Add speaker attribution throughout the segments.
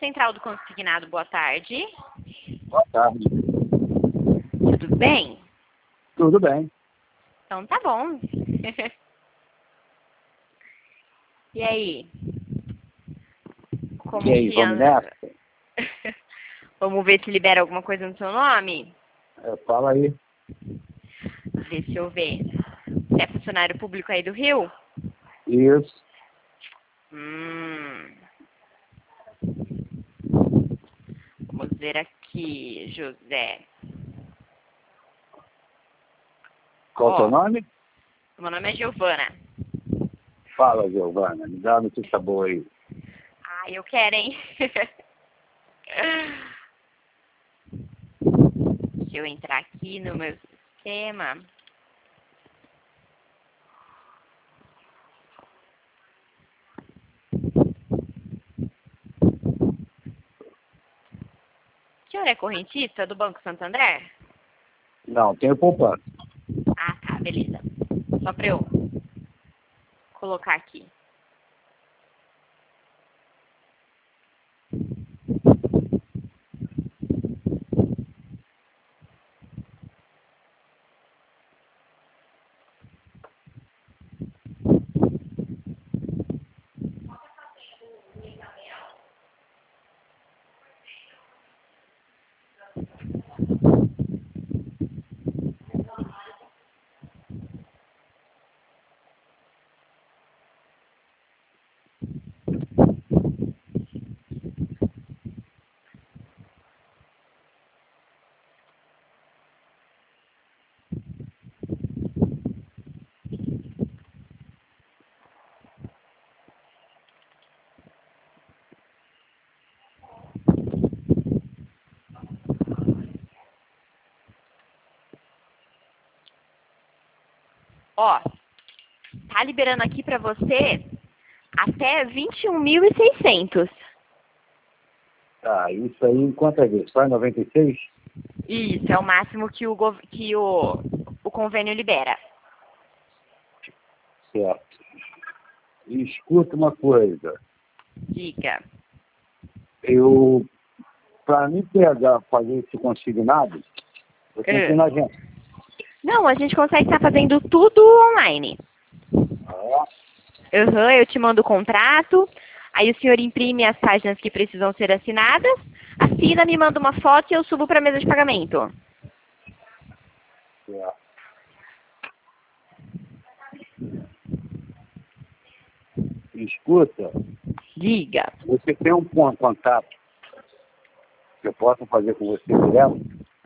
Speaker 1: Central do Consignado, boa tarde.
Speaker 2: Boa tarde.
Speaker 1: Tudo bem?
Speaker 2: Tudo bem.
Speaker 1: Então tá bom. E aí? Como
Speaker 2: E aí,
Speaker 1: que
Speaker 2: vamos
Speaker 1: anda?
Speaker 2: nessa?
Speaker 1: Vamos ver se libera alguma coisa no seu nome?
Speaker 2: Fala aí.
Speaker 1: Deixa eu ver. Você é funcionário público aí do Rio?
Speaker 2: Isso.
Speaker 1: Vamos ver aqui, José.
Speaker 2: Qual o
Speaker 1: Ó,
Speaker 2: teu nome?
Speaker 1: meu nome é Giovana.
Speaker 2: Fala, Giovana. Me dá uma notícia boa aí.
Speaker 1: Ah, eu quero, hein? Deixa eu entrar aqui no meu sistema. O senhor é correntista do Banco Santander?
Speaker 2: Não, tenho poupança.
Speaker 1: Ah, tá, beleza. Só pra eu colocar aqui. Ó, tá liberando aqui pra você até 21.600.
Speaker 2: Tá, isso aí quantas vezes? Só em 96?
Speaker 1: Isso, é o máximo que o convênio libera.
Speaker 2: Certo. E escuta uma coisa.
Speaker 1: Diga.
Speaker 2: Para mim pegar, fazer esse consignado, eu tenho que ir na agência.
Speaker 1: Não, a gente consegue estar fazendo tudo online. Eu te mando o contrato, aí o senhor imprime as páginas que precisam ser assinadas, assina, me manda uma foto e eu subo para a mesa de pagamento.
Speaker 2: Certo. Escuta,
Speaker 1: Diga.
Speaker 2: você tem um contato que eu possa fazer com você direto?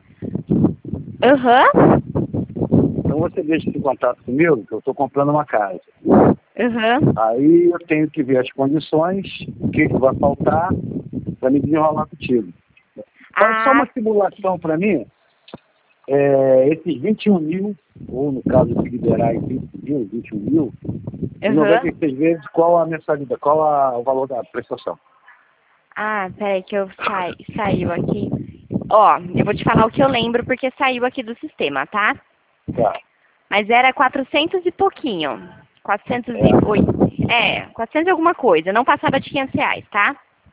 Speaker 2: Então você deixa esse contato comigo, que eu estou comprando uma casa. Aí eu tenho que ver as condições, o que vai faltar, para me desenrolar contigo. Faz só uma simulação para mim, esses 21 mil, ou no caso de liberar em 20 mil, 21 mil, e 96 vezes, qual a mensalidade, o valor da prestação?
Speaker 1: Ah, peraí que saiu aqui. Ó, eu vou te falar o que eu lembro porque saiu aqui do sistema, tá?
Speaker 2: Tá.
Speaker 1: Mas era 400 e pouquinho. 408. 400 e alguma coisa. Não passava de R$ 500, tá?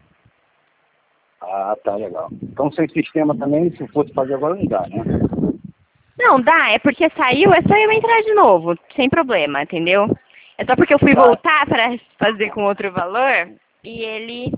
Speaker 2: Ah, tá, legal. Então sem sistema também, se fosse fazer agora, não dá, né?
Speaker 1: Não, dá. É porque saiu, é só eu entrar de novo. Sem problema, entendeu? É só porque eu fui voltar para fazer com outro valor e ele...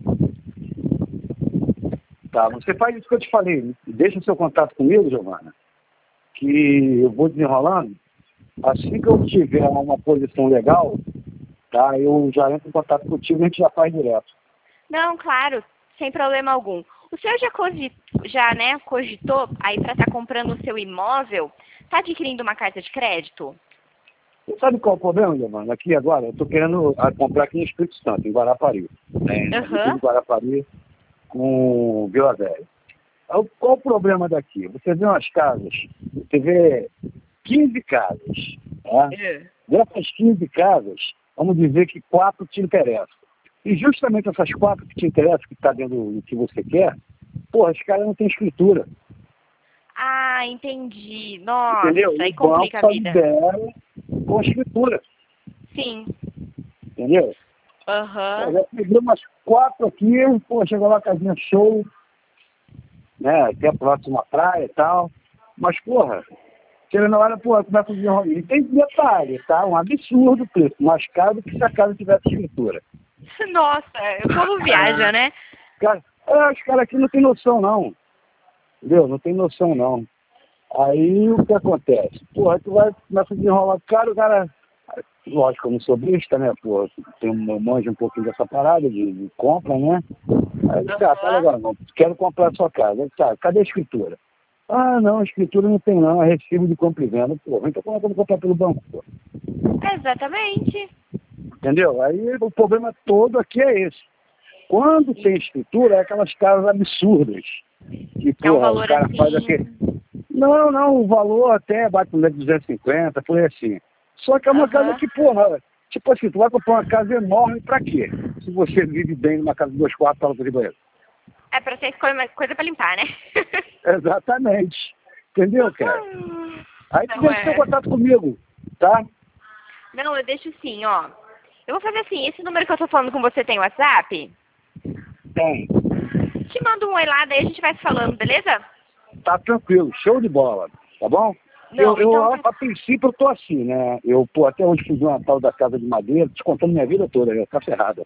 Speaker 2: Tá, você faz isso que eu te falei. Deixa o seu contato comigo, Giovana, que eu vou desenrolando. Assim que eu tiver uma posição legal, tá, eu já entro em contato contigo e a gente já faz direto.
Speaker 1: Não, claro, sem problema algum. O senhor já cogitou aí para estar comprando o seu imóvel? Está adquirindo uma carta de crédito?
Speaker 2: Você sabe qual é o problema, Giovana? Aqui agora, eu estou querendo comprar aqui em Espírito Santo, em Guarapari. Em Guarapari, com Vila Velha. Qual o problema daqui? Você vê umas casas, você vê 15 casas. Tá? Dessas 15 casas, vamos dizer que 4 te interessam. E justamente essas 4 que te interessam, que está dentro do que você quer, porra, os caras não têm escritura.
Speaker 1: Ah, entendi. Nossa,
Speaker 2: Entendeu?
Speaker 1: aí
Speaker 2: O
Speaker 1: complica a
Speaker 2: banco
Speaker 1: vida.
Speaker 2: libera com escritura.
Speaker 1: Sim.
Speaker 2: Entendeu?
Speaker 1: Aham.
Speaker 2: Já peguei umas 4 aqui, pô, chegou lá, casinha show, né, até a próxima praia e tal. Mas, porra, chega na hora, porra, começa a desenrolar. E tem detalhe, tá? Um absurdo o preço, mais caro do que se a casa tivesse escritura.
Speaker 1: Nossa, o povo viaja, né?
Speaker 2: Cara, os caras aqui não tem noção, não. Entendeu? Não tem noção, não. Aí o que acontece? Porra, tu vai, começa a desenrolar caro, o cara. Lógico, eu não sou besta, né? Pô, tem um manjo um pouquinho dessa parada de compra, né? Aí, tá legal, não. Quero comprar a sua casa. Aí, tá, cadê a escritura? Ah, não, a escritura não tem, não. É recibo de compra e venda. Pô, então como é que eu vou comprar pelo banco, pô?
Speaker 1: Exatamente.
Speaker 2: Entendeu? Aí o problema todo aqui é esse. Quando tem escritura, é aquelas casas absurdas. Que,
Speaker 1: É um
Speaker 2: porra,
Speaker 1: valor
Speaker 2: o cara
Speaker 1: assim.
Speaker 2: faz aquele. Não, o valor até bate no 250, por aí assim. Só que é uma casa que, porra, tipo assim, tu vai comprar uma casa enorme pra quê? Se você vive bem numa casa de 2 quartos, sala de banheiro.
Speaker 1: É pra ser coisa pra limpar, né?
Speaker 2: Exatamente. Entendeu, cara? Aí tu
Speaker 1: Não
Speaker 2: deixa teu
Speaker 1: é.
Speaker 2: contato comigo, tá?
Speaker 1: Não, eu deixo sim, ó. Eu vou fazer assim, esse número que eu tô falando com você tem WhatsApp?
Speaker 2: Tem.
Speaker 1: Te mando um oi lá, daí a gente vai se falando, beleza?
Speaker 2: Tá tranquilo, show de bola, tá bom?
Speaker 1: Não, então...
Speaker 2: A princípio eu tô assim, né? Eu, pô, até hoje fiz uma tal da casa de madeira, descontando minha vida toda, né? Tá ferrada.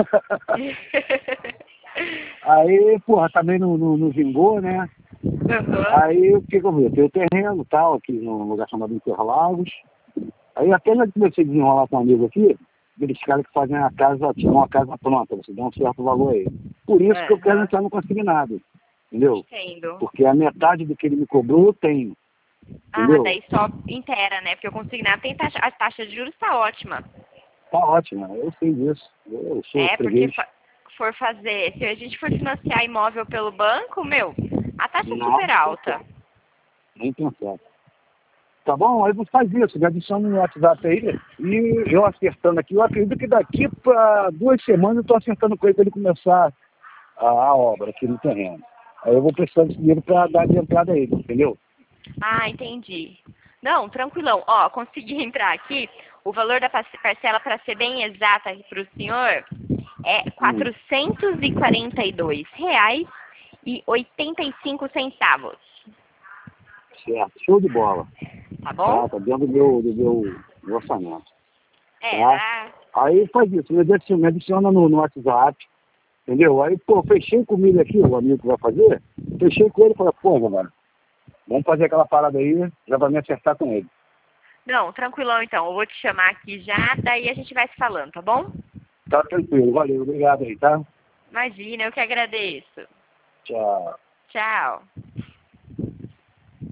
Speaker 2: Aí, porra, também não vingou, né? Aí o que eu vi? Tem o terreno tal, aqui num lugar chamado Interlagos. Aí apenas comecei a desenrolar com um amigo aqui, aqueles caras que fazem a casa, tiram uma casa pronta, você dá um certo valor aí. Por isso que eu quero entrar no consignado, entendeu?
Speaker 1: Entendo.
Speaker 2: Porque a metade do que ele me cobrou eu tenho.
Speaker 1: Ah,
Speaker 2: Entendeu?
Speaker 1: daí só inteira, né? Porque o consignado tem taxa, a taxa de juros tá ótima.
Speaker 2: Tá ótimo, eu sei disso. Eu sou
Speaker 1: Porque
Speaker 2: freguês.
Speaker 1: for fazer, se a gente for financiar imóvel pelo banco, meu, a taxa é
Speaker 2: Não,
Speaker 1: super alta.
Speaker 2: nem pensar. Tá bom? Aí você faz isso, me adiciona no WhatsApp aí, e eu acertando aqui, eu acredito que daqui para 2 semanas eu tô acertando com ele para ele começar a obra aqui no terreno. Aí eu vou precisar desse dinheiro para dar de entrada a ele, entendeu?
Speaker 1: Ah, entendi. Não, tranquilão. Ó, consegui entrar aqui. O valor da parcela, para ser bem exata aqui para o senhor, é R$ 442,85.
Speaker 2: Certo, show de bola.
Speaker 1: Tá bom?
Speaker 2: Tá dentro do meu orçamento.
Speaker 1: É,
Speaker 2: Tá? Aí faz isso, me adiciona no WhatsApp, entendeu? Aí, pô, fechei comigo aqui, o amigo que vai fazer, fechei com ele e falei, pô, mano, vamos fazer aquela parada aí, já vai me acertar com ele.
Speaker 1: Não, tranquilão então. Eu vou te chamar aqui já, daí a gente vai se falando, tá bom?
Speaker 2: Tá tranquilo, valeu, obrigado aí, tá?
Speaker 1: Imagina, eu que agradeço.
Speaker 2: Tchau.
Speaker 1: Tchau.